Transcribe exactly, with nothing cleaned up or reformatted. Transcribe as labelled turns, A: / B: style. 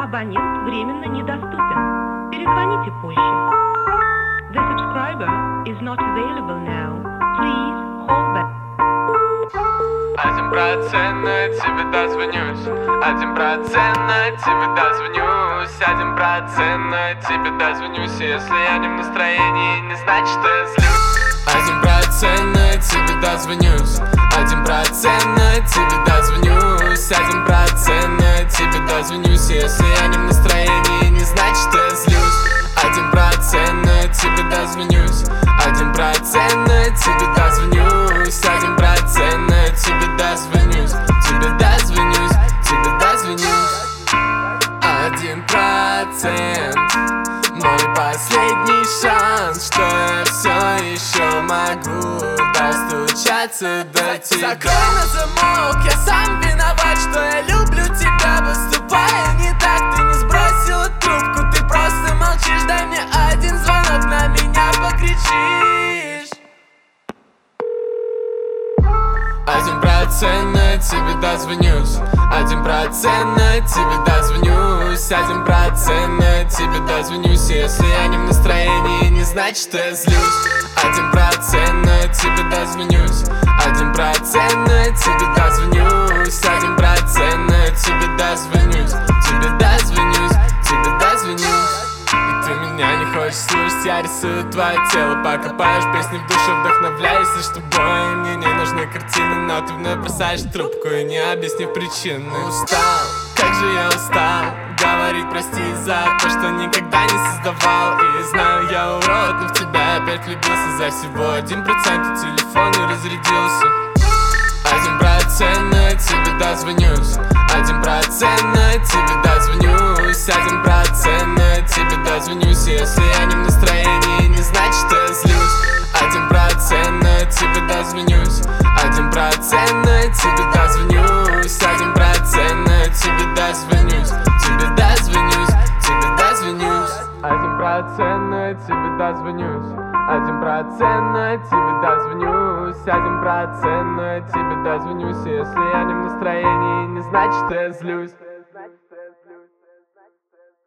A: Абонент временно недоступен. Перезвоните позже. The subscriber is not available now. Please hold back.
B: Один процент на тебе дозвонюсь. Один процент на тебе дозвонюсь. Один процент на тебе дозвонюсь. Если я не в настроении, не значит, что я злюсь. Один процент на тебе дозвонюсь. Один процент на тебе дозвонюсь. Один процент на тебе дозвонюсь. Если я не в настроении, не значит, что я злюсь. Один процент на тебе дозвонюсь. Один процент на тебе дозвонюсь. Один процент на тебе дозвонюсь. Тебе дозвонюсь, тебе дозвонюсь. Один процент, мой последний шанс, что я все еще могу достучаться до тебя.
C: Закрой на замок, я сам виноват, что я люблю тебя. Поступая не так, ты не сбросила трубку, ты просто молчишь. Дай мне один звонок, на меня покричишь.
B: Один процент на тебе дозвонюсь. Один процент на тебе дозвонюсь. Один процент на тебе дозвонюсь. Если я не в настроении, не значит, что я злюсь. Один процент на тебе дозвонюсь. Один процент на тебе дозвонюсь. Один процент на тебе дозвонюсь. Тебе дозвонюсь, тебе дозвонюсь. И ты меня не хочешь слушать, я рисую твое тело. Покопаешь песни в душе, вдохновляюсь с тобой. Мне не нужны картины, но ты вновь бросаешь трубку и не объяснив причины. Устал, как же я устал говорить прости за то, что никогда не создавал. И знаю, я урод, но в тебя опять влюбился. За всего один процент и телефон не разрядился. Один процент на тебе дозвонюсь. Один процент на тебе дозвонюсь. Один процент на тебе дозвонюсь. Если я не в настроении, не значит, что я злюсь. Один процент на тебе дозвонюсь. Один процент на тебе дозвонюсь. Один процент на тебе дозвонюсь. Тебе дозвонюсь, тебе дозвонюсь. Один процент на тебе дозвонюсь. Один процент на тебе дозвонюсь. Один процент на тебе дозвонюсь. Если я не в настроении, не значит, что я злюсь.